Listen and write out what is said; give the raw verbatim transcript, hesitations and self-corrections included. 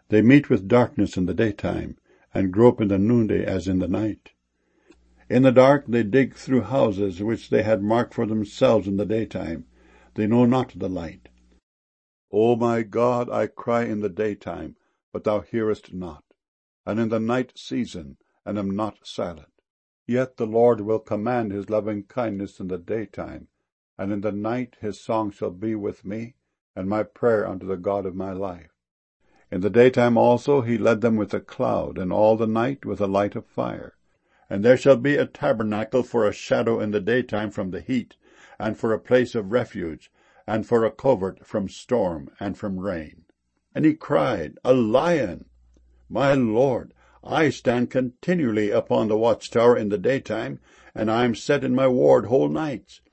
They meet with darkness in the daytime, and grope in the noonday as in the night. In the dark they dig through houses which they had marked for themselves in the daytime. They know not the light. O my God, I cry in the daytime, but thou hearest not, and in the night season, and am not silent. Yet the Lord will command his loving kindness in the daytime, and in the night his song shall be with me, and my prayer unto the God of my life. In the daytime also he led them with a cloud, and all the night with a light of fire. And there shall be a tabernacle for a shadow in the daytime from the heat, and for a place of refuge, and for a covert from storm and from rain. And he cried, A lion! My Lord, I stand continually upon the watchtower in the daytime, and I am set in my ward whole nights.